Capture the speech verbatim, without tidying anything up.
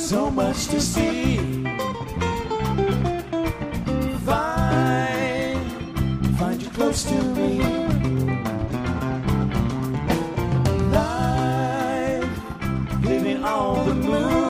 so much to see. Find, find you close to me.